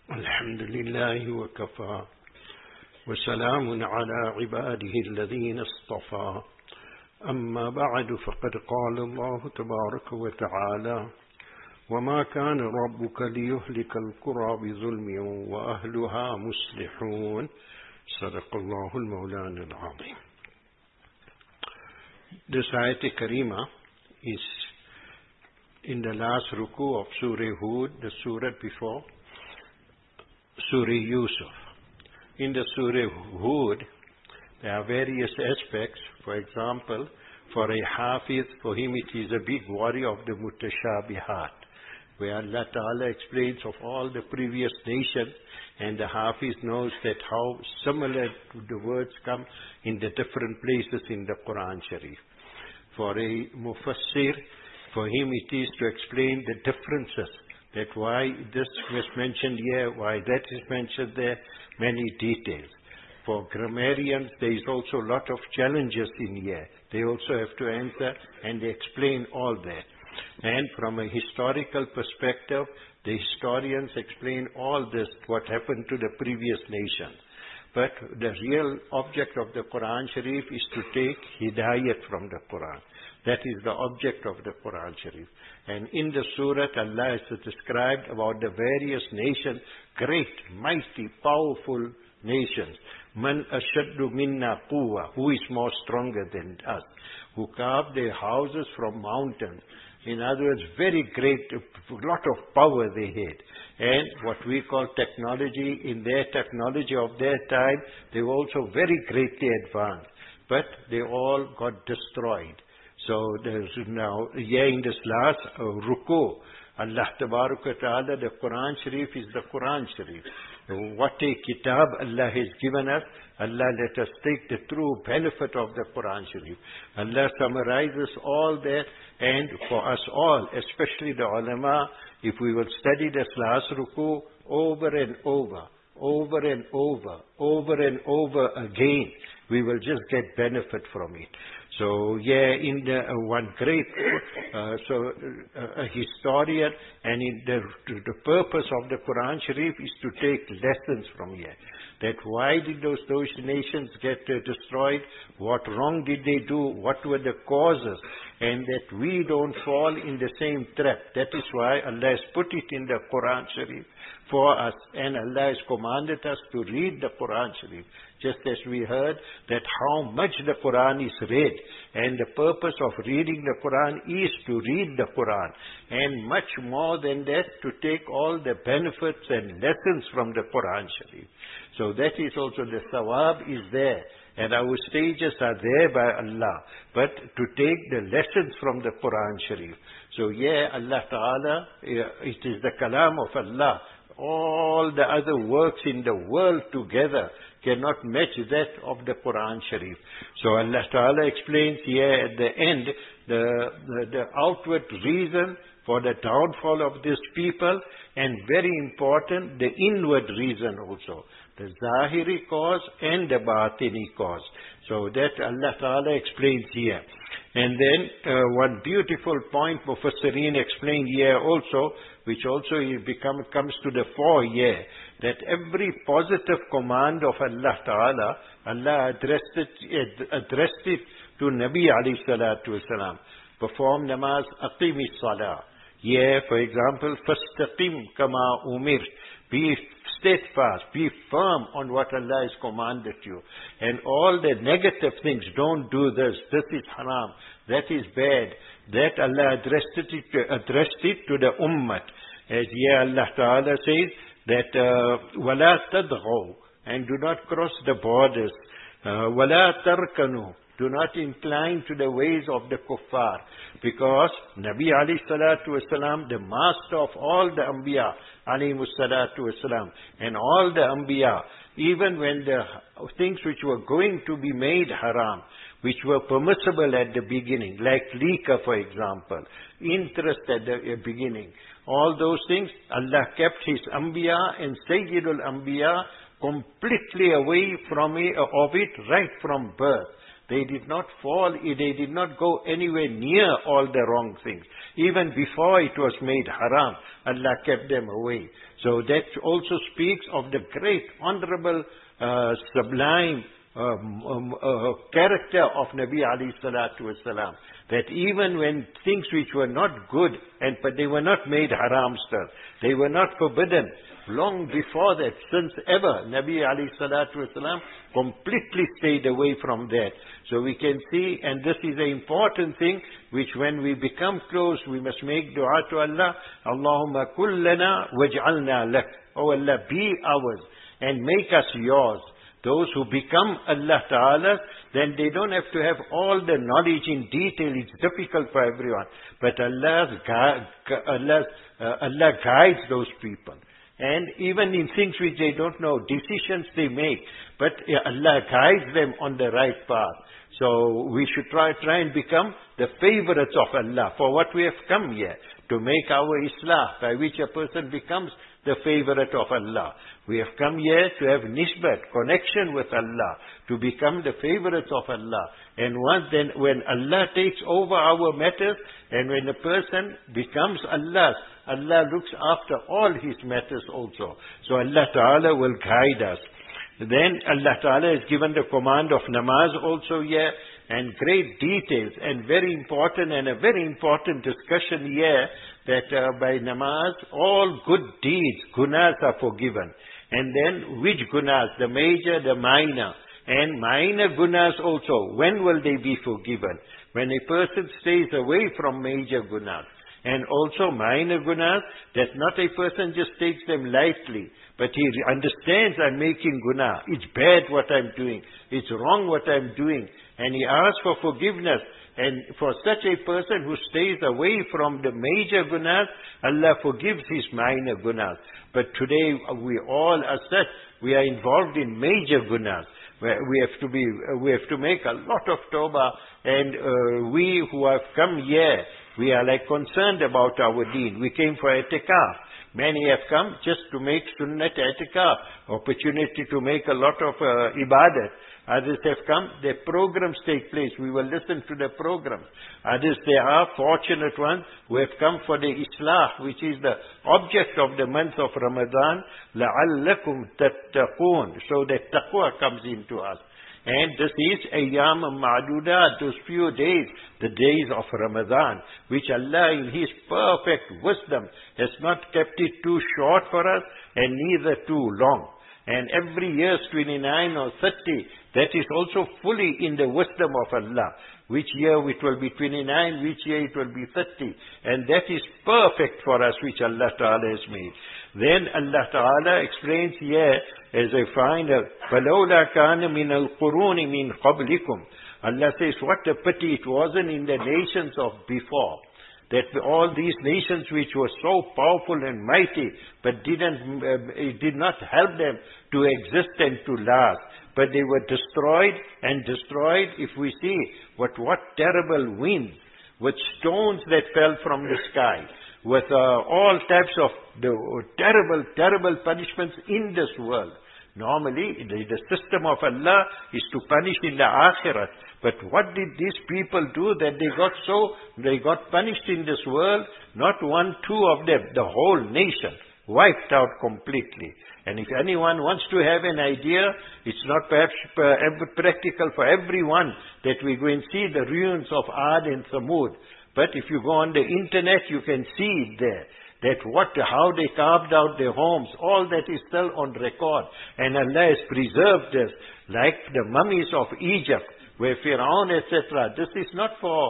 الحمد لله وكفى وسلام على عباده الذين اصطفى أما بعد فقد قال الله تبارك وتعالى وما كان ربك ليهلك القرى بظلم وأهلها مصلحون صدق الله المولان العظيم. This ayat karima is in the last ruku of Surah Hud, the surah before Surah Yusuf. In the Surah Hud, there are various aspects. For example, for a Hafiz, for him it is a big worry of the Mutashabihat, where Allah Ta'ala explains of all the previous nations, and the Hafiz knows that how similar the words come in the different places in the Quran Sharif. For a Mufassir, for him it is to explain the differences, that why this was mentioned here, why that is mentioned there, many details. For grammarians, there is also a lot of challenges in here. They also have to answer, and they explain all that. And from a historical perspective, the historians explain all this, what happened to the previous nations. But the real object of the Quran Sharif is to take hidayat from the Quran. That is the object of the Quran Sharif. And in the surah, Allah has described about the various nations, great, mighty, powerful nations. Man ashaddu minna quwwa, who is more stronger than us, who carved their houses from mountains. In other words, very great, a lot of power they had. And what we call technology, in their technology of their time, they were also very greatly advanced. But they all got destroyed. So there's now, here in this last ruku, Allah Ta'ala, the Quran Sharif is the Quran Sharif. What a kitab Allah has given us. Allah, let us take the true benefit of the Quran Sharif. Allah summarizes all that, and for us all, especially the ulama, if we will study this last ruku over and over, over and over, over and over again, we will just get benefit from it. So, in the one great, a historian, and in the purpose of the Quran Sharif is to take lessons from here. That why did those nations get destroyed? What wrong did they do? What were the causes? And that we don't fall in the same trap. That is why Allah has put it in the Quran Sharif for us. And Allah has commanded us to read the Quran Sharif. Just as we heard that how much the Quran is read. And the purpose of reading the Quran is to read the Quran. And much more than that, to take all the benefits and lessons from the Quran Sharif. So that is also the sawab is there. And our stages are there by Allah. But to take the lessons from the Quran Sharif. So Allah Ta'ala, it is the kalam of Allah. All the other works in the world together cannot match that of the Quran Sharif. So Allah Ta'ala explains here at the end the outward reason for the downfall of these people, and very important, the inward reason also. The Zahiri cause and the Batini cause. So that Allah Ta'ala explains here. And then one beautiful point Mufassirin explained here also, which also comes to the fore here, that every positive command of Allah Ta'ala, Allah addressed it to Nabi alayhi salatu wasalam. Perform namaz, aqimi salah. Here, for example, fastaqim kama umir. Be steadfast, be firm on what Allah has commanded you. And all the negative things, don't do this is haram, that is bad. That Allah addressed it to the ummah. As here Allah Ta'ala says that وَلَا تَدْغَوْا, and do not cross the borders. وَلَا تَرْكَنُوا, do not incline to the ways of the kuffar. Because Nabi alayhi salatu wasalam, the master of all the Anbiya alayhi salatu wasalam, and all the Anbiya, even when the things which were going to be made haram, which were permissible at the beginning, like liquor for example, interest at the beginning, all those things, Allah kept His Anbiya and Sayyidul Anbiya completely away from it right from birth. They did not fall, they did not go anywhere near all the wrong things. Even before it was made haram, Allah kept them away. So that also speaks of the great, honorable, sublime character of Nabi alayhi salatu wasalam. That even when things which were not good, but they were not made haram still, they were not forbidden, long before that, since ever, Nabi alayhi salatu wasalam completely stayed away from that. So we can see, and this is an important thing, which when we become close, we must make dua to Allah. Allahumma kullana waj'alna lak. Oh Allah, be ours and make us yours. Those who become Allah Ta'ala, then they don't have to have all the knowledge in detail. It's difficult for everyone. But Allah guides those people. And even in things which they don't know, decisions they make, but Allah guides them on the right path. So we should try and become the favorites of Allah for what we have come here, to make our Islah, by which a person becomes the favorite of Allah. We have come here to have nisbat, connection with Allah, to become the favorites of Allah. And when Allah takes over our matters, and when a person becomes Allah's, Allah looks after all his matters also. So Allah Ta'ala will guide us. Then Allah Ta'ala has given the command of namaz also here, and great details, and very important, and a very important discussion here, that by namaz, all good deeds, gunas are forgiven. And then which gunas? The major, the minor. And minor gunas also, when will they be forgiven? When a person stays away from major gunas. And also minor gunas, that not a person just takes them lightly, but he understands, I'm making guna. It's bad what I'm doing. It's wrong what I'm doing. And he asks for forgiveness. And for such a person who stays away from the major gunas, Allah forgives his minor gunas. But today we all are such, we are involved in major gunas. We have to make a lot of tawbah, and we who have come here, we are like concerned about our deen. We came for itikaf. Many have come just to make sunnat itikaf, opportunity to make a lot of ibadat. Others have come, their programs take place. We will listen to the programs. Others, they are fortunate ones who have come for the Islah, which is the object of the month of Ramadan, لَعَلَّكُمْ تَتَّقُونَ, so that taqwa comes into us. And this is ayyam ma'dudat, those few days, the days of Ramadan, which Allah in His perfect wisdom has not kept it too short for us and neither too long. And every year 29 or 30, that is also fully in the wisdom of Allah. Which year it will be 29, which year it will be 30. And that is perfect for us, which Allah Ta'ala has made. Then Allah Ta'ala explains here as a final, فَلَوْلَا كَانَ مِنَ الْقُرُونِ مِنْ قَبْلِكُمْ. Allah says, what a pity it wasn't in the nations of before. That all these nations which were so powerful and mighty, but it did not help them to exist and to last. But they were destroyed, and destroyed, if we see what terrible winds, with stones that fell from the sky, with all types of the terrible punishments in this world. Normally, the system of Allah is to punish in the akhirat. But what did these people do that they got punished in this world? Not one, two of them, the whole nation, wiped out completely. And if anyone wants to have an idea, it's not perhaps practical for everyone that we go and see the ruins of Ad and Thamud. But if you go on the internet, you can see it there. How they carved out their homes, all that is still on record. And Allah has preserved this, like the mummies of Egypt, where Fir'aun, etc. This is not for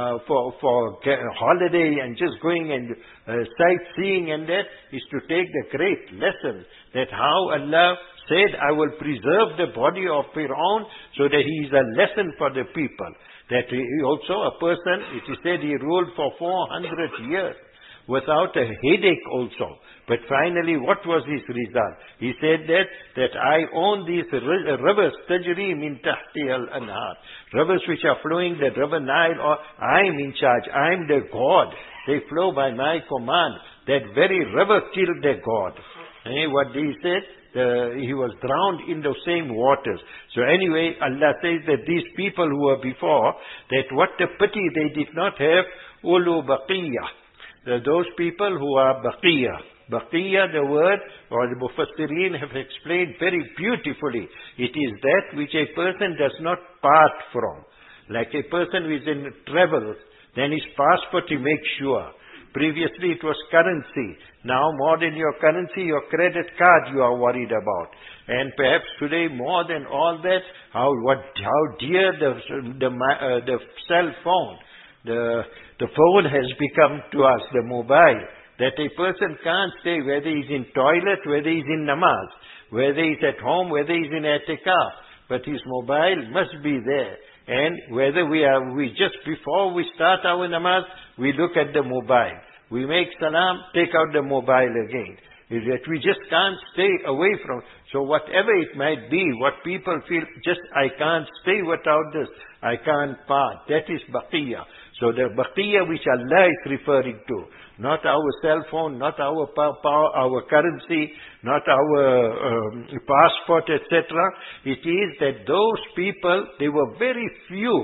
holiday and just going and sightseeing, and that is to take the great lesson that how Allah said, I will preserve the body of Fir'aun so that he is a lesson for the people. That he also a person, it is said he ruled for 400 years. Without a headache also. But finally, what was his result? He said that I own these rivers, tajri min tahti al-anhar. Rivers which are flowing, the river Nile, or I am in charge, I am the God. They flow by my command. That very river killed their God. What he said, he was drowned in the same waters. So anyway, Allah says that these people who were before, that what a pity they did not have ulu baqiyah. Those people who are baqiyah. Baqiyah, the word, or the Mufassirin have explained very beautifully. It is that which a person does not part from. Like a person who is in travel, then his passport he makes sure. Previously it was currency. Now more than your currency, your credit card you are worried about. And perhaps today more than all that, how dear the cell phone, the phone has become to us, the mobile, that a person can't say whether he's in toilet, whether he's in namaz, whether he's at home, whether he's in i'tikaf, but his mobile must be there. And whether we just before we start our namaz, we look at the mobile. We make salam, take out the mobile again. That we just can't stay away from. So whatever it might be, what people feel, just I can't stay without this, I can't part. That is baqiyah. So the baqiyah which Allah is referring to, not our cell phone, not our our currency, not our passport, etc. It is that those people, they were very few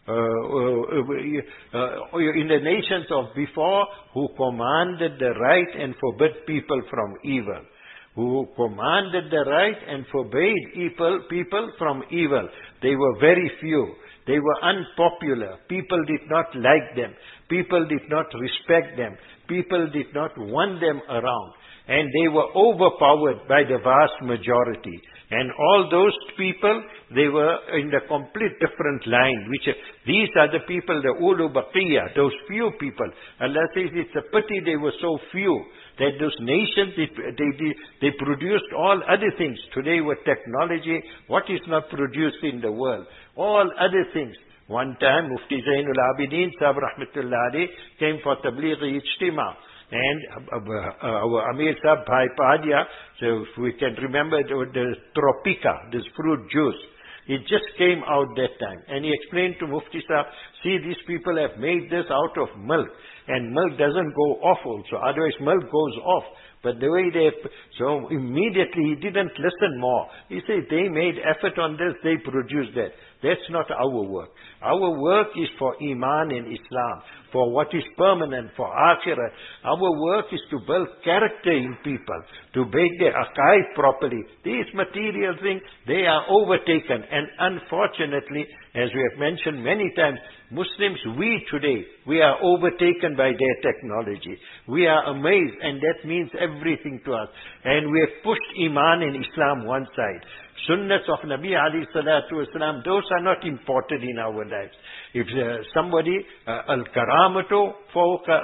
in the nations of before who commanded the right and forbid people from evil. Who commanded the right and forbade people from evil. They were very few. They were unpopular. People did not like them. People did not respect them. People did not want them around. And they were overpowered by the vast majority. And all those people, they were in the complete different line. These are the people, the ulu baqiyah, those few people. Allah says it's a pity they were so few, that those nations, they produced all other things. Today with technology, what is not produced in the world? All other things. One time, Mufti Zainul Abidin, Sahib Rahmatullah Ali, came for Tablighi Ijtima. And our Amir Sahib Bhai Padia, so if we can remember the Tropica, this fruit juice, it just came out that time. And he explained to Mufti Sahib, see, these people have made this out of milk. And milk doesn't go off also, otherwise milk goes off. But the way so immediately he didn't listen more. He said, they made effort on this, they produced that. That's not our work. Our work is for Iman in Islam, for what is permanent, for Akhirah. Our work is to build character in people, to make their aqaid properly. These material things, they are overtaken. And unfortunately, as we have mentioned many times, Muslims, we today, we are overtaken by their technology. We are amazed, and that means everything to us. And we have pushed Iman in Islam one side. Sunnahs of Nabi alayhi salatu wasalam, those are not important in our lives. If somebody, al-karamatu fawqa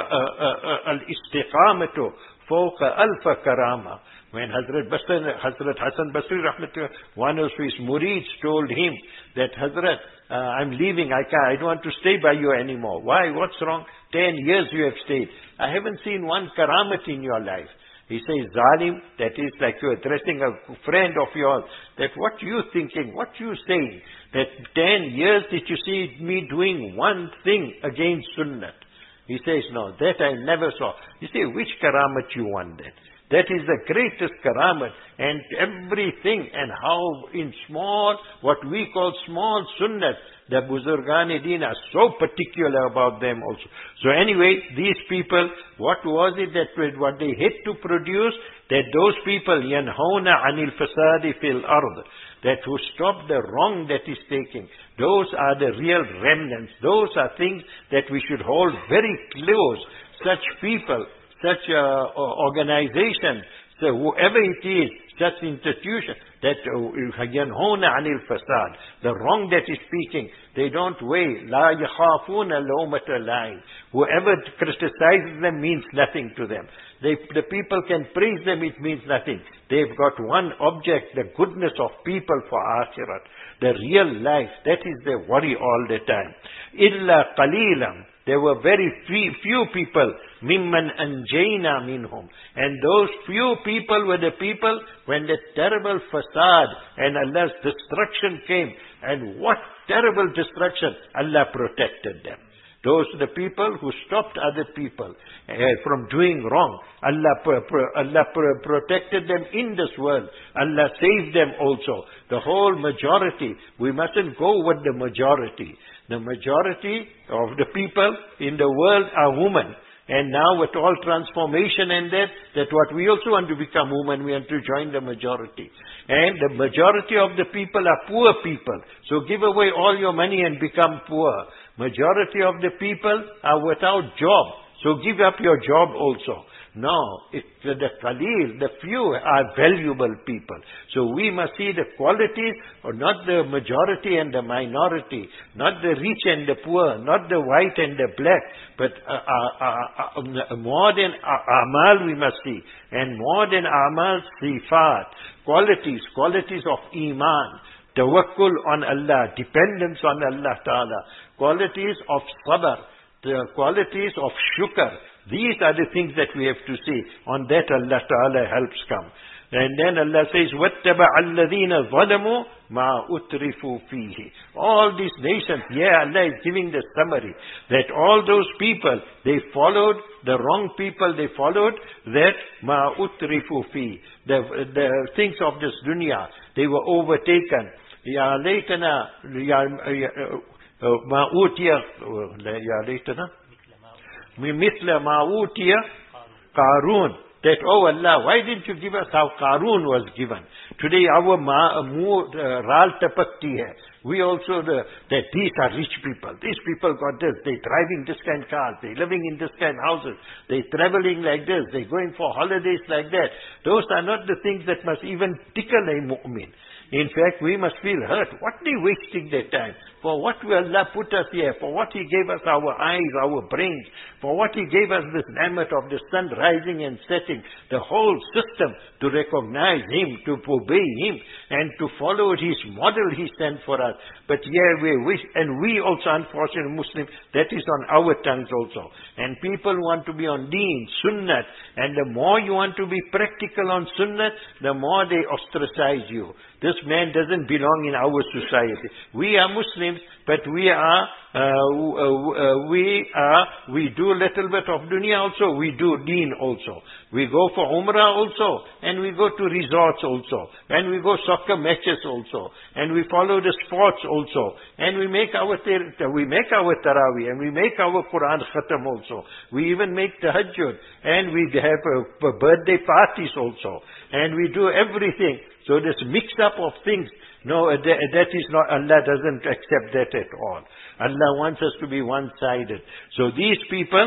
al-istiqamatu fawqa alfa karama. When Hazrat Hassan Basri rahmatullah, one of his murids told him that, Hazrat, I'm leaving, I don't want to stay by you anymore. Why? What's wrong? 10 years you have stayed. I haven't seen one karamat in your life. He says, Zalim, that is like you're addressing a friend of yours, that what you thinking, what you saying, that 10 years did you see me doing one thing against Sunnah? He says, no, that I never saw. You say, which karamat you want then? That is the greatest karamat, and everything, and how in small, what we call small sunnah, the Buzurgan-e-Din are so particular about them also. So anyway, these people, what was it that what they had to produce? That those people, يَنْهَوْنَ عَنِ الْفَسَادِ فِي الْأَرْضِ, that who stop the wrong that is taking. Those are the real remnants. Those are things that we should hold very close. Such people, such organization, so whoever it is, such institution, that يَنْهَوْنَ عَنِ الْفَسَادِ, the wrong that is speaking, they don't weigh. لَا يَخَافُونَ لَوْمَةَ لَائِمٍ. Whoever criticizes them means nothing to them. The people can praise them, it means nothing. They've got one object, the goodness of people for Akhirat. The real life, that is their worry all the time. إِلَّا قَلِيلًا. There were very few people, mimman anjayna minhum. And those few people were the people when the terrible fasad and Allah's destruction came. And what terrible destruction! Allah protected them. Those are the people who stopped other people from doing wrong. Allah protected them in this world. Allah saved them also. The whole majority, we mustn't go with the majority. The majority of the people in the world are women. And now with all transformation and that what we also want to become women, we want to join the majority. And the majority of the people are poor people. So give away all your money and become poor. Majority of the people are without job. So give up your job also. No, the qaleel, the few are valuable people. So we must see the qualities, or not the majority and the minority, not the rich and the poor, not the white and the black, but more than amal we must see, and more than amal, sifat, qualities of iman, tawakkul on Allah, dependence on Allah Ta'ala, qualities of sabr, the qualities of shukr. These are the things that we have to see. On that Allah Ta'ala helps come. And then Allah says, وَاتَّبَعَ الَّذِينَ ظَلَمُوا مَا أُتْرِفُوا فِيهِ. All these nations, Allah is giving the summary, that all those people, they followed the wrong people, they followed that مَا أُتْرِفُوا فِيهِ. The things of this dunya, they were overtaken. يَا لَيْتَنَا مَا أُوتِيَ يَا لَيْتَنَا مثل ما أوتي قارون. That, oh Allah, why didn't you give us how Qarun was given? Today our Ral Tapakti hai. We also, that these are rich people. These people got this. They driving this kind of cars. They living in this kind of houses. They traveling like this. They going for holidays like that. Those are not the things that must even tickle a mu'min. In fact, we must feel hurt. What are they wasting their time? For what will Allah put us here? For what He gave us our eyes, our brains. For what He gave us this ni'mat of the sun rising and setting. The whole system to recognize Him, to obey Him, and to follow His model He sent for us. But we wish, and we also, unfortunately Muslims, that is on our tongues also. And people want to be on deen, sunnat. And the more you want to be practical on sunnat, the more they ostracize you. This man doesn't belong in our society. We are Muslims, but we do a little bit of dunya also, we do deen also. We go for umrah also, and we go to resorts also, and we go soccer matches also, and we follow the sports also, and we make our tarawih, and we make our Quran khatam also. We even make tahajjud, and we have birthday parties also, and we do everything. So this mix up of things, no, that is not, Allah doesn't accept that at all. Allah wants us to be one-sided. So these people,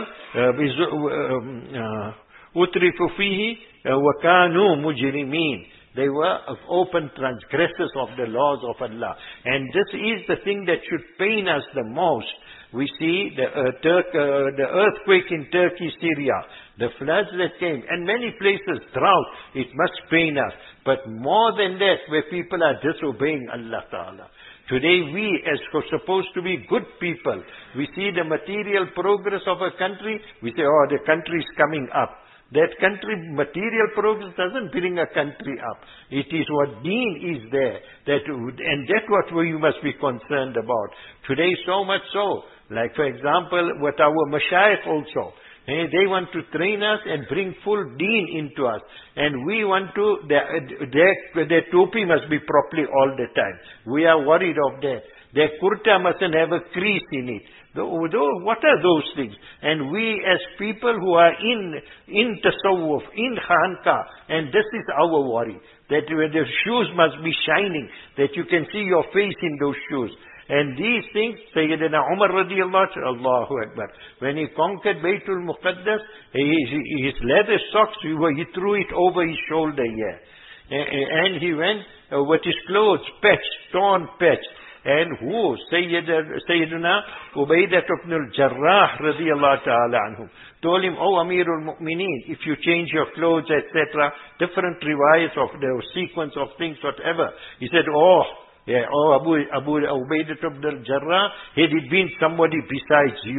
utrifu fihi wa kanu mujrimin. They were open transgressors of the laws of Allah. And this is the thing that should pain us the most. We see the earthquake in Turkey, Syria, the floods that came, and many places, drought. It must pain us. But more than that, where people are disobeying Allah Ta'ala. Today we, as supposed to be good people, we see the material progress of a country, we say, oh, the country is coming up. That country, material progress doesn't bring a country up. It is what deen is there. And that's what we must be concerned about. Today so much so, like for example, with our mashayikh also. They want to train us and bring full deen into us. And we want to, their topi must be properly all the time. We are worried of that. Their kurta mustn't have a crease in it. What are those things? And we as people who are in tasawwuf, in khanka, and this is our worry, that the shoes must be shining, that you can see your face in those shoes. And these things, Sayyidina Umar radiallahu anhu, Allahu Akbar, when he conquered Baytul Muqaddas, his leather socks, he threw it over his shoulder here. And he went with his clothes torn patched. And who? Sayyidina Ubaidah ibn al-Jarrah radiallahu ta'ala anhu told him, oh Amirul Mu'mineen, if you change your clothes, etc., different riwayats of the sequence of things, whatever. He said, Abu Ubaidah ibn al-Jarrah, had it been somebody besides you.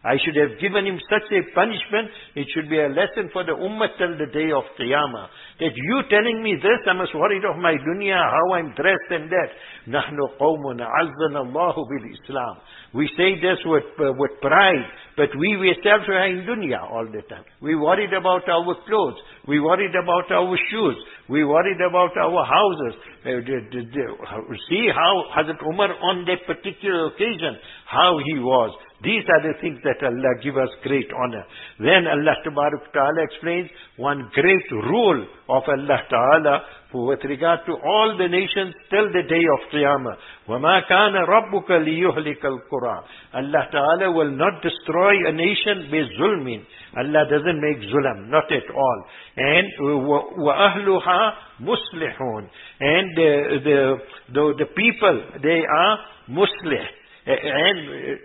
I should have given him such a punishment. It should be a lesson for the ummah till the day of Qiyamah. That you telling me this, I must worry of my dunya, how I'm dressed and that. نَحْنُ قَوْمٌ عَزَّنَ اللَّهُ بِالْإِسْلَامِ. We say this with pride, but we ourselves are in dunya all the time. We worried about our clothes. We worried about our shoes. We worried about our houses. See how Hazrat Umar on that particular occasion, how he was. These are the things that Allah give us great honor. Then Allah Ta'ala explains one great rule of Allah Ta'ala with regard to all the nations till the day of Qiyamah. وَمَا كَانَ رَبُّكَ لِيُهْلِكَ الْقُرَىٰ. Allah Ta'ala will not destroy a nation بِظُلْمٍ. Allah doesn't make zulm, not at all. And وَأَهْلُهَا مُصْلِحُونَ. And the people, they are muslih. And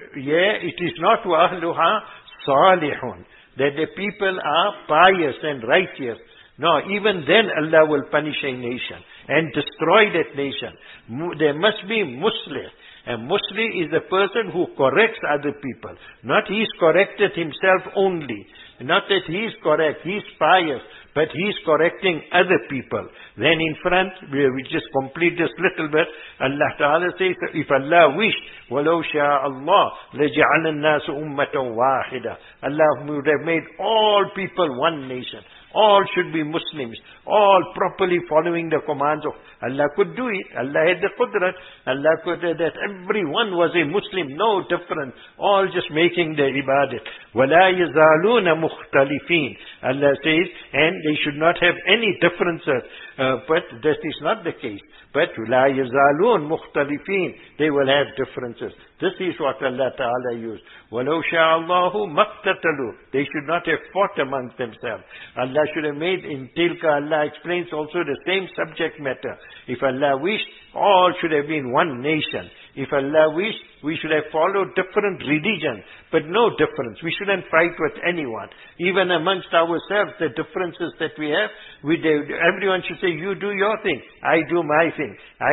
it is not وَأَهْلُهَا صَالِحُونَ, that the people are pious and righteous. No, even then Allah will punish a nation and destroy that nation. There must be muslih. And muslih is a person who corrects other people. Not he's corrected himself only. Not that he's correct, he's pious, but he's correcting other people. Then in front, we just complete this little bit. Allah Ta'ala says, if Allah wished, وَلَوْ شَاءَ اللَّهُ لَجَعَلَ النَّاسُ أُمَّةً وَاحِدًا. Allah would have made all people one nation. All should be Muslims. All properly following the commands of Allah could do it. Allah had the qudrat. Allah could, that everyone was a Muslim. No difference. All just making the ibadat. وَلَا يَزَالُونَ مُخْتَلِفِينَ. Allah says, and they should not have any differences. But that is not the case. But لَا يَزَالُونَ مُخْتَلِفِينَ. They will have differences. This is what Allah Ta'ala used. وَلَوْ شَاءَ اللَّهُ مَقْتَتَلُوا. They should not have fought amongst themselves. Allah should have made in Tilka, Allah explains also the same subject matter. If Allah wished, all should have been one nation. If Allah wished, we should have followed different religions, but no difference. We shouldn't fight with anyone. Even amongst ourselves, the differences that we have, everyone should say, you do your thing, I do my thing.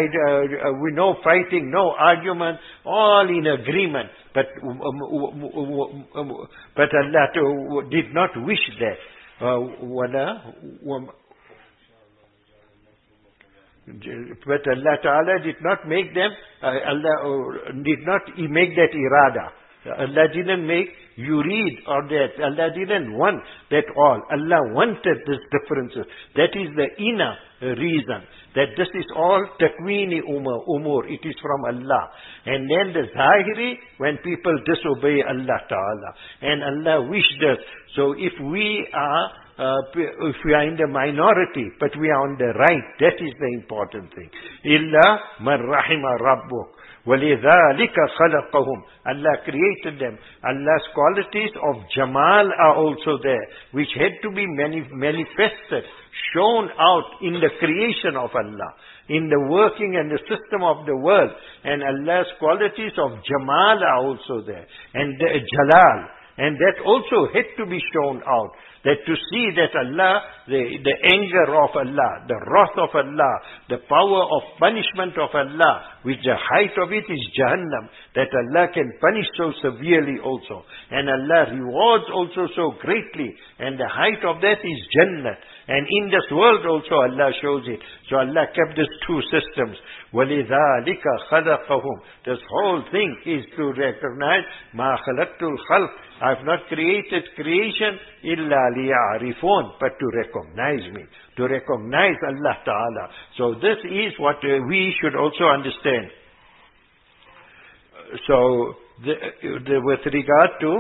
We no fighting, no argument, all in agreement. But Allah did not wish that. But Allah Ta'ala did not make them, Allah did not make that irada. Allah didn't make yurid or that. Allah didn't want that all. Allah wanted these differences. That is the inner reason. That this is all takwini umur. It is from Allah. And then the zahiri, when people disobey Allah Ta'ala. And Allah wished us. So if we are in the minority, but we are on the right, that is the important thing. Illa man rahima rabbuk. وَلِذَلِكَ خَلَقَهُمْ. Allah created them. Allah's qualities of Jamal are also there, which had to be manifested, shown out in the creation of Allah, in the working and the system of the world. And Allah's qualities of Jamal are also there. And the Jalal. And that also had to be shown out. That to see that Allah, the anger of Allah, the wrath of Allah, the power of punishment of Allah, which the height of it is Jahannam, that Allah can punish so severely also. And Allah rewards also so greatly. And the height of that is Jannah. And in this world also Allah shows it. So Allah kept these two systems. وَلِذَلِكَ خَلَقَهُمْ. This whole thing is to recognize مَا خَلَقْتُ الْخَلْقِ. I have not created creation إِلَّا لِيَعْرِفُونَ, but to recognize me, to recognize Allah Ta'ala. So this is what we should also understand. So with regard to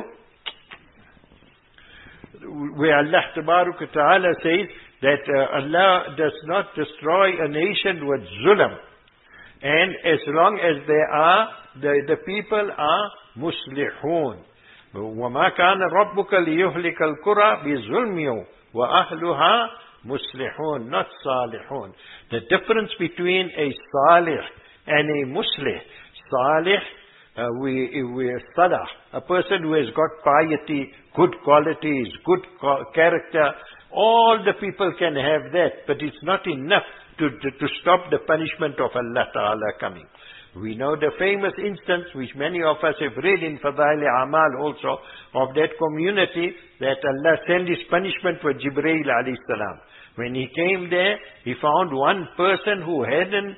where Allah Ta'ala says that Allah does not destroy a nation with zulm. And as long as they are, the people are muslihun. وَمَا كَانَ رَبُّكَ لِيُهْلِكَ الْقُرَى بِظُلْمٍ وَأَهْلُهَا مُصْلِحُونَ, not salihun. The difference between a salih and a muslih. Salih, we salah, a person who has got piety, good qualities, good character. All the people can have that, but it's not enough to stop the punishment of Allah Ta'ala coming. We know the famous instance, which many of us have read in Fadail Amal also, of that community, that Allah sent His punishment for Jibreel alayhi salam. When he came there, he found one person who hadn't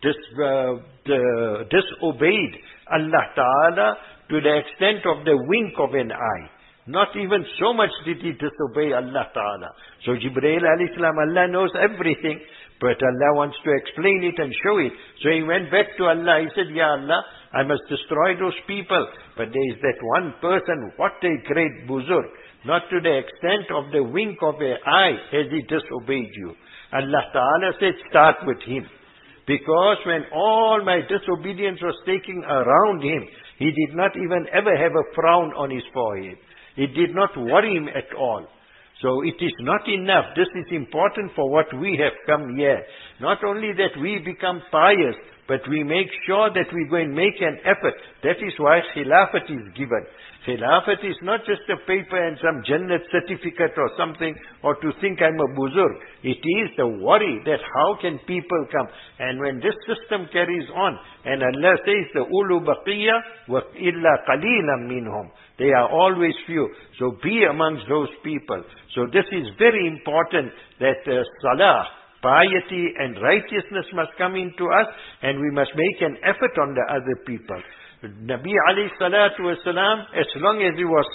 disobeyed Allah Ta'ala to the extent of the wink of an eye. Not even so much did he disobey Allah Ta'ala. So Jibreel alayhi salam, Allah knows everything, but Allah wants to explain it and show it. So he went back to Allah. He said, Ya Allah, I must destroy those people. But there is that one person, what a great buzurg. Not to the extent of the wink of an eye has he disobeyed you. Allah Ta'ala said, start with him. Because when all my disobedience was taking around him, he did not even ever have a frown on his forehead. It did not worry him at all. So it is not enough. This is important for what we have come here. Not only that we become pious, but we make sure that we go and make an effort. That is why Khilafat is given. Khilafat is not just a paper and some Jannat certificate or something, or to think I'm a buzurg. It is the worry that how can people come. And when this system carries on, and Allah says, the ulu baqiyya wa illa qaleelan minhum. They are always few. So be amongst those people. So this is very important that salah, piety and righteousness must come into us, and we must make an effort on the other people. Nabi alayhi salatu wasalam, as long as he was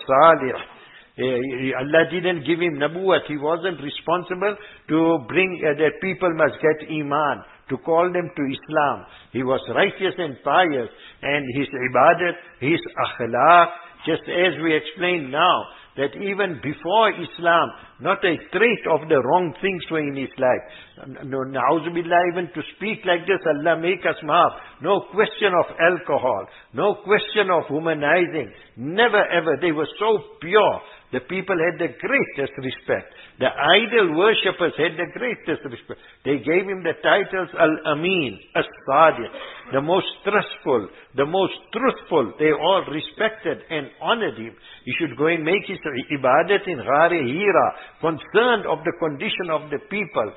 salih, Allah didn't give him nabuwat. He wasn't responsible to bring that people must get iman, to call them to Islam. He was righteous and pious, and his ibadat, his akhlaq, just as we explained now, that even before Islam, not a trait of the wrong things were in his life. No, na'uzubillah, even to speak like this, Allah make us maaf. No question of alcohol, no question of humanizing. Never ever. They were so pure. The people had the greatest respect. The idol worshippers had the greatest respect. They gave him the titles Al-Amin, As-Sadiq, the most trustful, the most truthful. They all respected and honored him. He should go and make his ibadat in Ghar Hira, concerned of the condition of the people.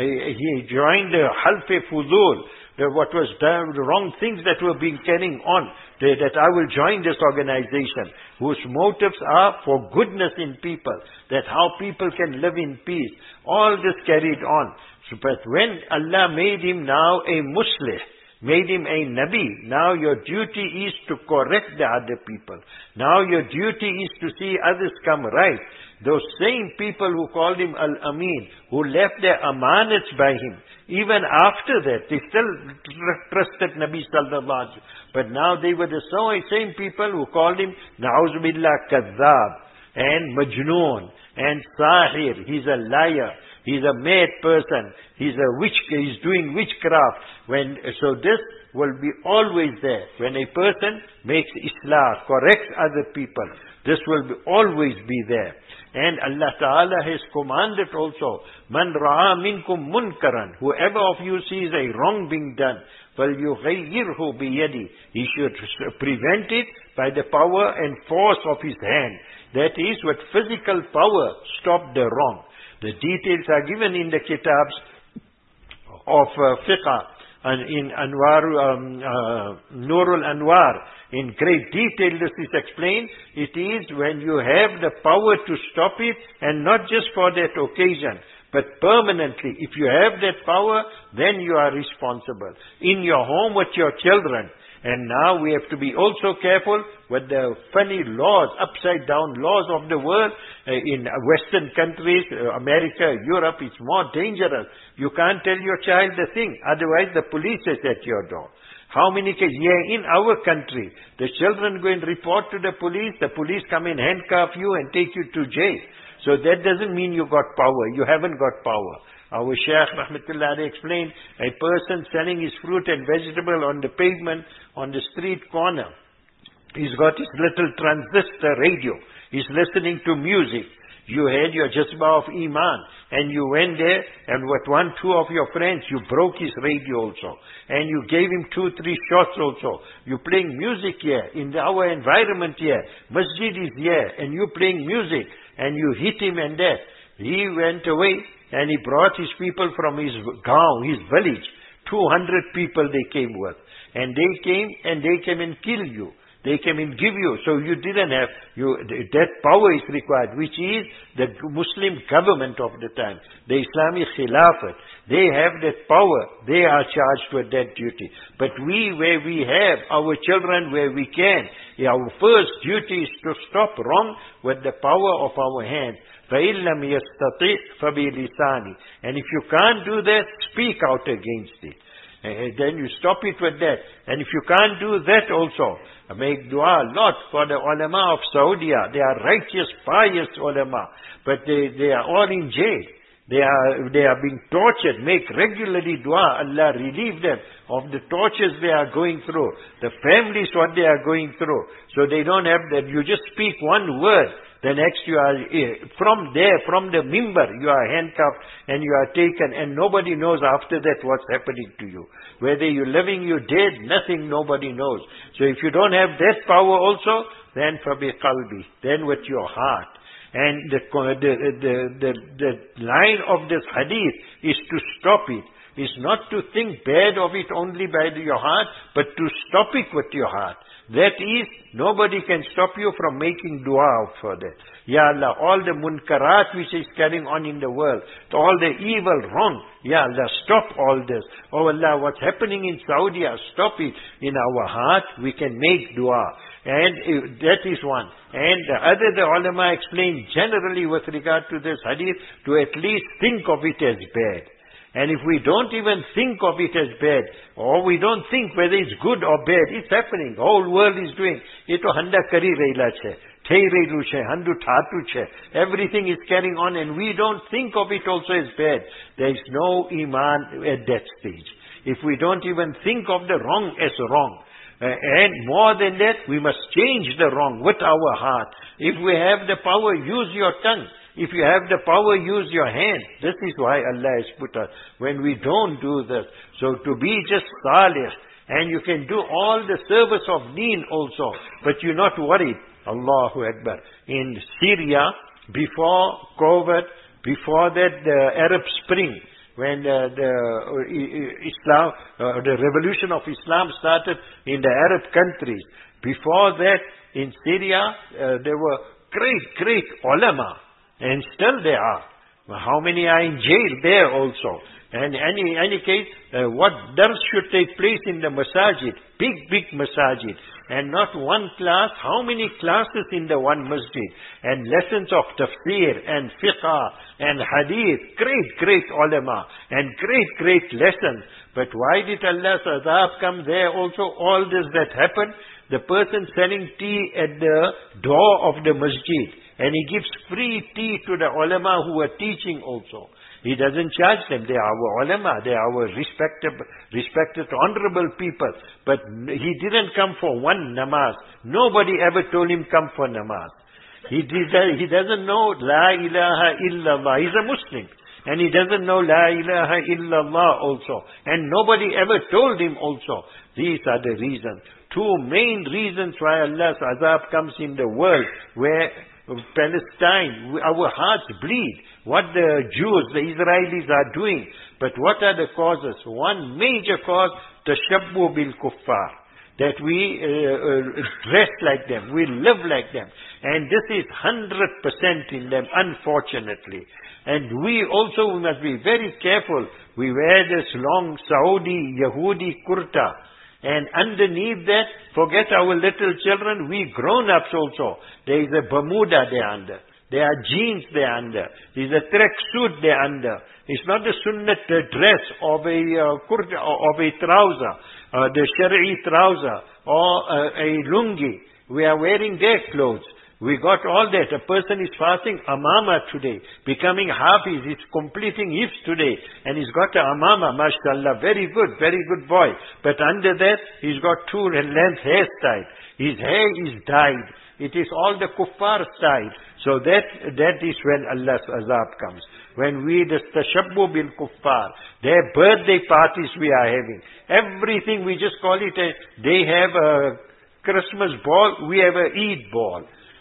He joined the Half-e Fuzul, what was the wrong things that were being carrying on, that I will join this organization, whose motives are for goodness in people, that how people can live in peace. All this carried on. So, but when Allah made him now a Muslim, made him a Nabi, now your duty is to correct the other people. Now your duty is to see others come right. Those same people who called him Al-Amin, who left their amanats by him, even after that, they still trusted Nabi sallallahu alaihi wasallam. But now they were the same people who called him, Na'uzubillah, Kazzab, and Majnoon, and Sahir. He's a liar. He's a mad person. He's doing witchcraft. So this will be always there. When a person makes Islah, corrects other people, this will always be there. And Allah Ta'ala has commanded also, Man ra'a minkum munkaran, whoever of you sees a wrong being done, فَلْيُغَيِّرْهُ بِيَدِهِ, he should prevent it by the power and force of his hand. That is, with physical power, stop the wrong. The details are given in the kitabs of fiqh, and in Nurul Anwar. In great detail this is explained. It is when you have the power to stop it, and not just for that occasion, but permanently. If you have that power, then you are responsible. In your home with your children. And now we have to be also careful with the funny laws, upside down laws of the world. In Western countries, America, Europe, it's more dangerous. You can't tell your child the thing. Otherwise the police is at your door. How many cases? Yeah, in our country, the children go and report to the police come and handcuff you and take you to jail. So that doesn't mean you got power. You haven't got power. Our Shaykh Rahmatullah explained, a person selling his fruit and vegetable on the pavement, on the street corner, he's got his little transistor radio. He's listening to music. You had your Jazba of Iman, and you went there, and with 1, 2 of your friends, you broke his radio also. And you gave him 2, 3 shots also. You're playing music here, in our environment here. Masjid is here, and you're playing music, and you hit him and that. He went away, and he brought his people from his gaon, his village. 200 people they came with. And they came and killed you. They came and give you. So you didn't have, that power is required, which is the Muslim government of the time, the Islamic Khilafat. They have that power. They are charged with that duty. But we, where we have our children, where we can, our first duty is to stop wrong with the power of our hands. فَإِن لَمْ يَسْتَطِعْ فَبِلِسَانِهِ. And if you can't do that, speak out against it. Then you stop it with that. And if you can't do that also, make dua a lot for the ulama of Saudi. They are righteous, pious ulama. But they are all in jail. They are being tortured. Make regularly dua. Allah relieve them of the tortures they are going through. The families, what they are going through. So they don't have that. You just speak one word. The next you are, from the mimbar, you are handcuffed and you are taken, and nobody knows after that what's happening to you. Whether you're living, you're dead, nothing, nobody knows. So if you don't have that power also, then فَبِقَلْبِ, then with your heart. And the line of this hadith is to stop it. Is not to think bad of it only by your heart, but to stop it with your heart. That is, nobody can stop you from making dua out for that. Ya Allah, all the munkarat which is carrying on in the world, all the evil, wrong, Ya Allah, stop all this. Oh Allah, what's happening in Saudi, stop it. In our heart, we can make dua. And that is one. And the ulama explain generally with regard to this hadith, to at least think of it as bad. And if we don't even think of it as bad, or we don't think whether it's good or bad, it's happening. The whole world is doing. Ito handa kari reila che, thei reilu che, handu thatu che. Everything is carrying on, and we don't think of it also as bad. There is no iman at that stage. If we don't even think of the wrong as wrong. And more than that, we must change the wrong with our heart. If we have the power, use your tongue. If you have the power, use your hand. This is why Allah has put us. When we don't do this. So to be just salih, and you can do all the service of deen also, but you're not worried. Allahu Akbar. In Syria, before COVID, before that the Arab Spring, when the revolution of Islam started in the Arab countries. Before that, in Syria, there were great ulama. And still they are. How many are in jail there also? And in any case, what dars should take place in the masajid? Big masajid. And not one class. How many classes in the one masjid? And lessons of tafsir and fiqh and hadith. Great ulama. And great lessons. But why did Allah's azab come there also? All this that happened. The person selling tea at the door of the masjid. And he gives free tea to the ulama who are teaching also. He doesn't charge them. They are our ulama. They are our respected, honorable people. But he didn't come for one namaz. Nobody ever told him come for namaz. He doesn't know La ilaha illallah. He's a Muslim. And he doesn't know La ilaha illallah also. And nobody ever told him also. These are the reasons. Two main reasons why Allah's azab comes in the world, where Palestine, our hearts bleed. What the Jews, the Israelis are doing. But what are the causes? One major cause, tashabbu bil kuffar. That we dress like them, we live like them. And this is 100% in them, unfortunately. And we must be very careful. We wear this long Saudi, Yahudi kurta. And underneath that, forget our little children, we grown-ups also. There is a Bermuda there under. There are jeans there under. There is a tracksuit there under. It's not the sunnat dress of a kurta, of a trouser, the shari'i trouser, or a lungi. We are wearing their clothes. We got all that. A person is fasting amama today, becoming hafiz, he's completing hifz today, and he's got a amama, mashallah, very good boy. But under that, he's got two length hairstyle. His hair is dyed. It is all the kuffar style. So that is when Allah's azab comes. When we just tashabbu bil kuffar, their birthday parties we are having. Everything we just call it they have a Christmas ball, we have a Eid ball.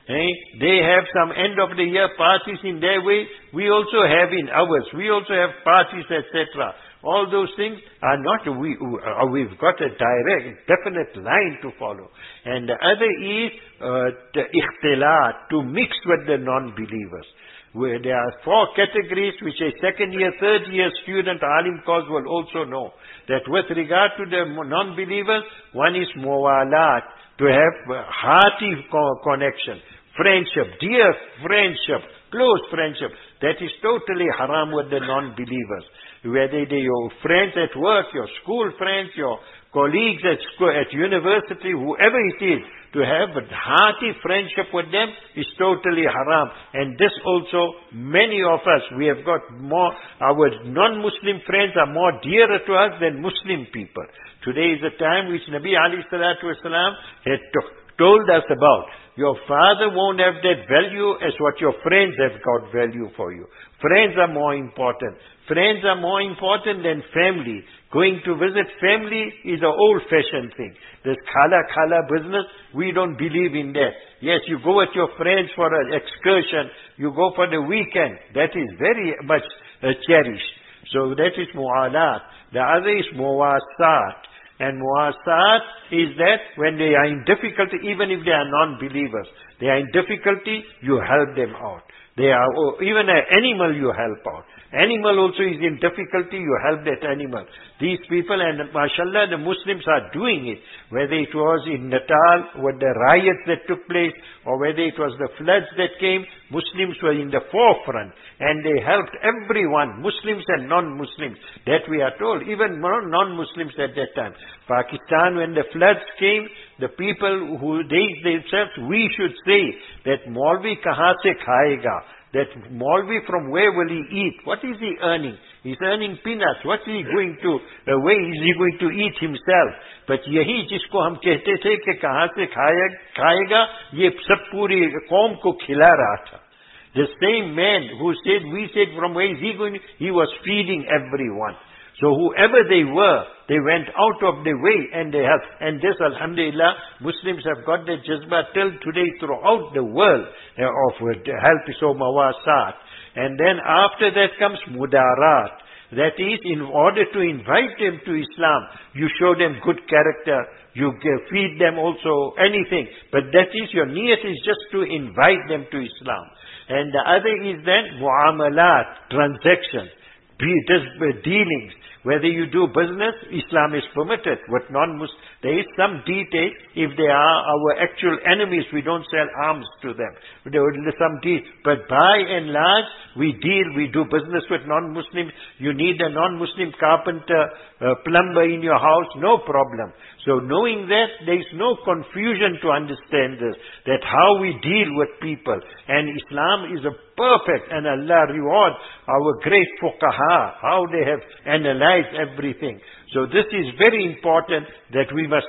They have some end of the year parties in their way. We also have in ours. We also have parties, etc. All those things are not, we've got a direct, definite line to follow. And the other is the ikhtilat, to mix with the non-believers. Where there are 4 categories which a second year, third year student, alim course will also know. That with regard to the non-believers, one is muwalat, to have hearty connection, friendship, dear friendship, close friendship. That is totally haram with the non-believers. Whether they your friends at work, your school friends, your colleagues at school, at university, whoever it is, to have a hearty friendship with them is totally haram. And this also, many of us, we have got more, our non-Muslim friends are more dearer to us than Muslim people. Today is a time which Nabi alayhi salatu wasalam had told us about. Your father won't have that value as what your friends have got value for you. Friends are more important. Friends are more important than family. Going to visit family is an old-fashioned thing. This khala business, we don't believe in that. Yes, you go with your friends for an excursion, you go for the weekend. That is very much cherished. So that is mu'alat. The other is muwasat. And muwasat is that when they are in difficulty, even if they are non-believers, they are in difficulty, you help them out. They are, even an animal you help out. Animal also is in difficulty, you help that animal. These people, and mashallah, the Muslims are doing it. Whether it was in Natal, with the riots that took place, or whether it was the floods that came, Muslims were in the forefront. And they helped everyone, Muslims and non-Muslims. That we are told, even non-Muslims at that time. Pakistan, when the floods came, the people who themselves, we should say that Maulvi kahan se khayega? That Maulvi, from where will he eat? What is he earning? He's earning peanuts. What is he going to, where is he going to eat himself? But yahi jisko hum kehte the ki kahan se khayega, ye sab puri qaum ko khila raha tha. The same man who said, we said, from where is he going? He was feeding everyone. So whoever they were, they went out of their way and they helped. And this, alhamdulillah, Muslims have got the jazba till today throughout the world of help, so mawasat. And then after that comes mudarat. That is, in order to invite them to Islam, you show them good character, you feed them also anything. But that is, your niyat is just to invite them to Islam. And the other is then muamalat, transaction, dealings. Whether you do business, Islam is permitted. With non-Muslims, there is some detail. If they are our actual enemies, we don't sell arms to them. There is some detail. But by and large, we do business with non-Muslims. You need a non-Muslim carpenter, plumber in your house, no problem. So knowing that, there is no confusion to understand this, that how we deal with people. And Islam is a perfect, and Allah reward our great fuqaha, how they have analyzed everything. So this is very important, that we must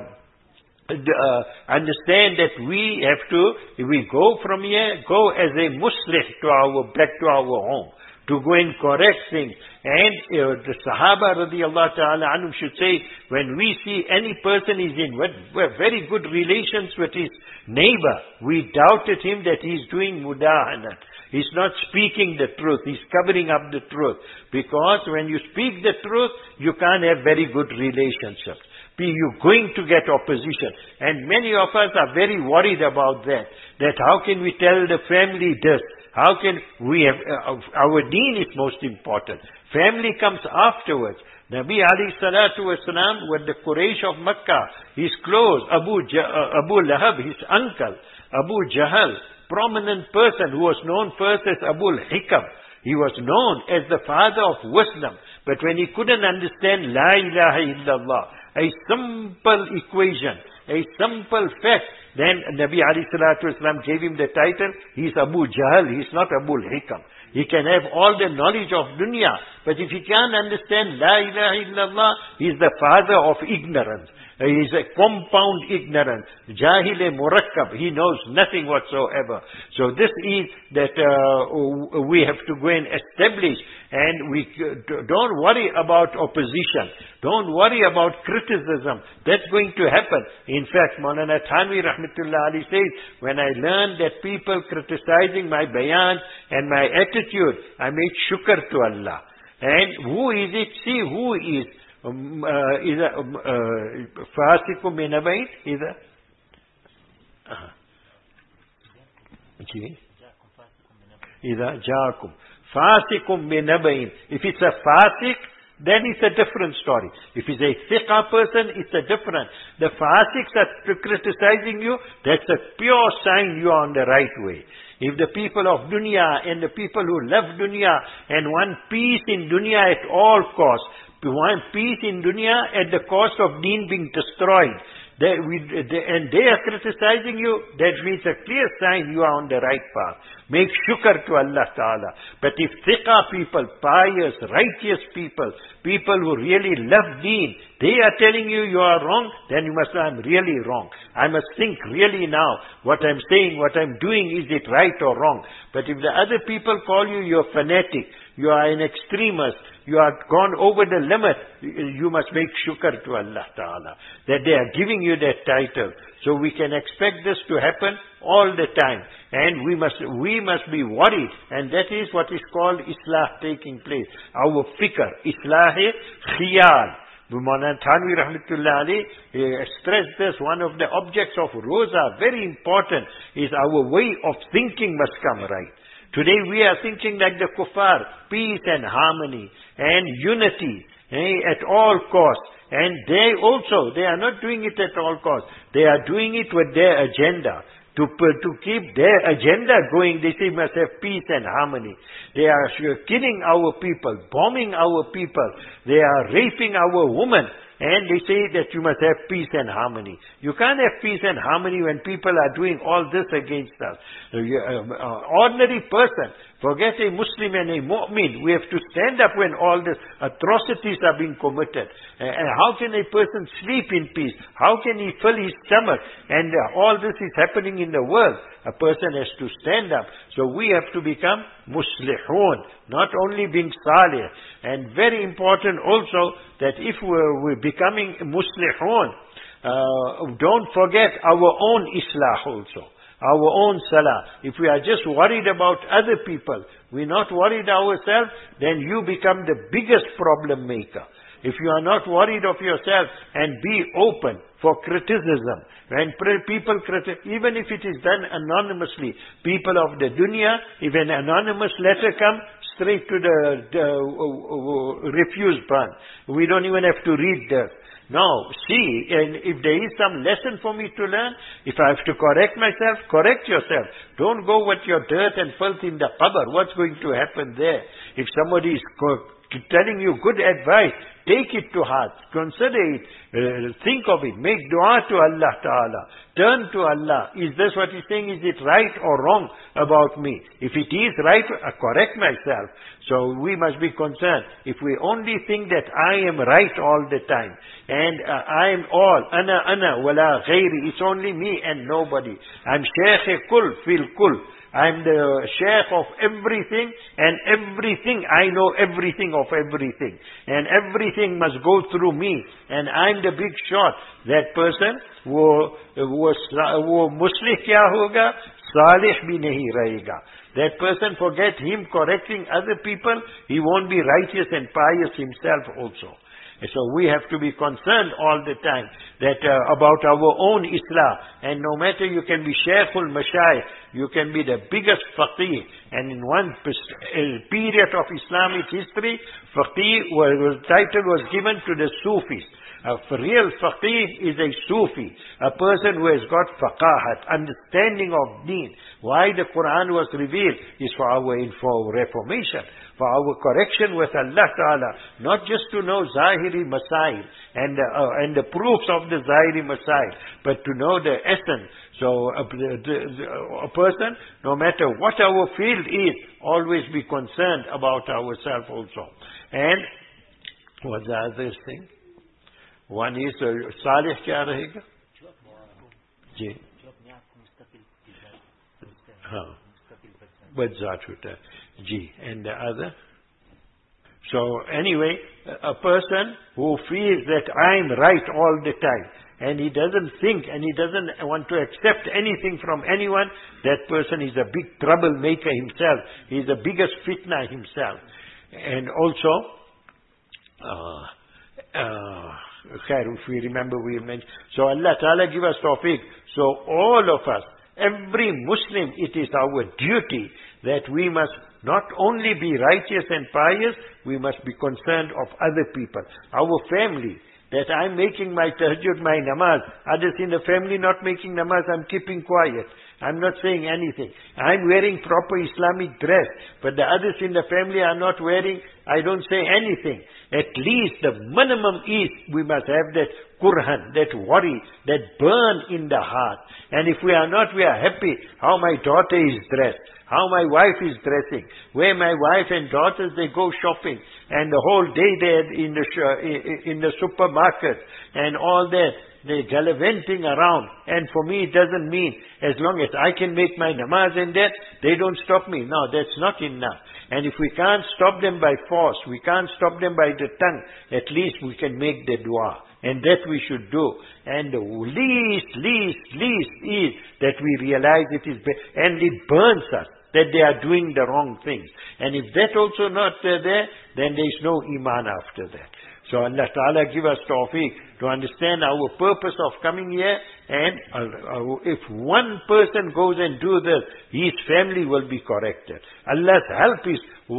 understand that we have to, if we go from here, go as a muslih back to our home, to go and correct things. And the Sahaba radiallahu ta'ala anhum should say, when we see any person is in very good relations with his neighbor, we doubted him that he's doing mudahanat. He's not speaking the truth. He's covering up the truth. Because when you speak the truth, you can't have very good relationships. You're going to get opposition. And many of us are very worried about that. That how can we tell the family this? How can we have, our deen is most important. Family comes afterwards. Nabi alayhi salatu wasalam, with the Quraysh of Makkah, his close, Abu Lahab, his uncle, Abu Jahal, prominent person who was known first as Abu al-Hikam. He was known as the father of wisdom. But when he couldn't understand La ilaha illallah, a simple equation, a simple fact, then Nabi alayhi salatu wasalam gave him the title, he's Abu Jahal, he's not Abu al-Hikam. He can have all the knowledge of dunya, but if he can't understand La ilaha illallah, he's the father of ignorance. He is a compound ignorance. Jahil murakkab. He knows nothing whatsoever. So this is that we have to go and establish. And we don't worry about opposition. Don't worry about criticism. That's going to happen. In fact, Maulana Thanvi Rahmatullah Ali says, when I learned that people criticizing my bayan and my attitude, I made shukr to Allah. And who is it? See who is. Fasikum min nabain? Ida jaakum. Fasikum min nabain. If it's a fasik, then it's a different story. If it's a thiqa person, it's a different. The fasiks are criticizing you, that's a pure sign you are on the right way. If the people of dunya and the people who love dunya and want peace in dunya at all costs, want peace in dunya at the cost of deen being destroyed, and they are criticizing you, that means a clear sign you are on the right path. Make shukr to Allah Ta'ala. But if thiqa people, pious, righteous people, people who really love deen, they are telling you you are wrong, then you must know I'm really wrong. I must think really now, what I'm saying, what I'm doing, is it right or wrong? But if the other people call you, you're fanatic, you are an extremist, you are gone over the limit, you must make shukr to Allah Ta'ala, that they are giving you that title. So we can expect this to happen all the time. And we must be worried. And that is what is called Islah taking place. Our fikr, Islah-e khiyal. Maulana Thanvi Rahmatullah Ali stressed this, one of the objects of Roza, very important, is our way of thinking must come right. Today we are thinking like the kuffar, peace and harmony and unity at all costs. And they are not doing it at all costs. They are doing it with their agenda. To keep their agenda going, they say we must have peace and harmony. They are killing our people, bombing our people. They are raping our women. And they say that you must have peace and harmony. You can't have peace and harmony when people are doing all this against us. Ordinary person, forget a Muslim and a mu'min. We have to stand up when all these atrocities are being committed. And how can a person sleep in peace? How can he fill his stomach? And all this is happening in the world. A person has to stand up. So we have to become muslihun, not only being salih. And very important also that if we're becoming muslihun, don't forget our own islah also. Our own salah. If we are just worried about other people, we're not worried ourselves, then you become the biggest problem maker. If you are not worried of yourself and be open for criticism, when people even if it is done anonymously, people of the dunya, if an anonymous letter comes, straight to the refuse burn. We don't even have to read that. Now, see, and if there is some lesson for me to learn, if I have to correct myself, correct yourself. Don't go with your dirt and filth in the qabr. What's going to happen there? If somebody is telling you good advice, take it to heart, consider it, think of it, make dua to Allah Ta'ala, turn to Allah. Is this what he's saying? Is it right or wrong about me? If it is right, I correct myself. So we must be concerned. If we only think that I am right all the time, and I am all, ana, wala ghairi, it's only me and nobody. I'm Shaykh Kul fil Kul. I'm the sheikh of everything, and everything, I know everything of everything. And everything must go through me. And I'm the big shot. That person, wo muslih kya hoga? Salih bhi nahi rahega. That person, forget him correcting other people, he won't be righteous and pious himself also. So we have to be concerned all the time that about our own Islah. And no matter, you can be Shaykhul Mashayikh, you can be the biggest faqih. And in one period of Islamic history, faqih title was given to the Sufis. A real faqih is a Sufi, a person who has got faqahat, understanding of deen. Why the Quran was revealed is for our reformation, for our correction with Allah Ta'ala, not just to know Zahiri Masail and the proofs of the Zahiri Masail, but to know the essence. So a person, no matter what our field is, always be concerned about ourselves also. And what's the other thing? One is Salih क्या रहेगा? जी हाँ बज्जात होता है जी. And the other? So anyway, a person who feels that I'm right all the time, and he doesn't think and he doesn't want to accept anything from anyone, that person is a big troublemaker himself. He is the biggest fitna himself. And also, if we remember, we mentioned. So Allah Ta'ala give us tawfiq. So all of us, every Muslim, it is our duty that we must not only be righteous and pious, we must be concerned of other people. Our family, that I'm making my tahajjud, my namaz. Others in the family not making namaz, I'm keeping quiet. I'm not saying anything. I'm wearing proper Islamic dress, but the others in the family are not wearing, I don't say anything. At least the minimum is we must have that kurhan, that worry, that burn in the heart. And if we are not, we are happy how my daughter is dressed, how my wife is dressing, where my wife and daughters, they go shopping, and the whole day they're in the supermarket, and all that. They're gallivanting around. And for me, it doesn't mean, as long as I can make my namaz and that, they don't stop me. No, that's not enough. And if we can't stop them by force, we can't stop them by the tongue, at least we can make the dua. And that we should do. And the least is that we realize it is, and it burns us, that they are doing the wrong things. And if that also not there, then there is no iman after that. So Allah Ta'ala give us tawfiq to understand our purpose of coming here, and if one person goes and do this, his family will be corrected. Allah's help is,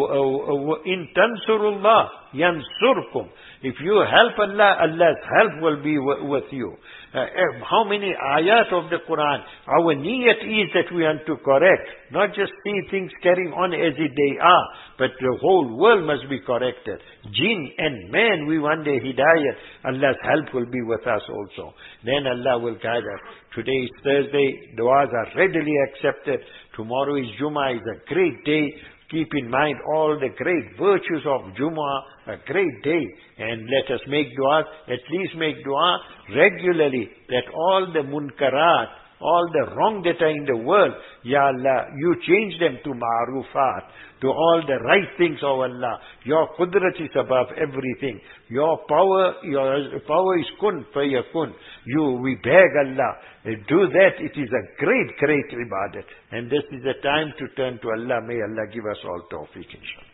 in tansurullah yansurkum. If you help Allah, Allah's help will be with you. How many ayat of the Quran, our niyat is that we want to correct, not just see things carrying on as they are, but the whole world must be corrected. Jinn and man, we want their hidayat. Allah's help will be with us also. Then Allah will guide us. Today is Thursday, du'as are readily accepted. Tomorrow is Jummah, is a great day. Keep in mind all the great virtues of Jummah, a great day. And let us make dua, at least make dua regularly, that all the munkarat, all the wrong that are in the world, Ya Allah, you change them to ma'rufat, to all the right things, O Allah. Your qudrat is above everything. Your power is kun fayakun. We beg Allah, do that. It is a great ibadat. And this is the time to turn to Allah. May Allah give us all tawfiq, inshallah.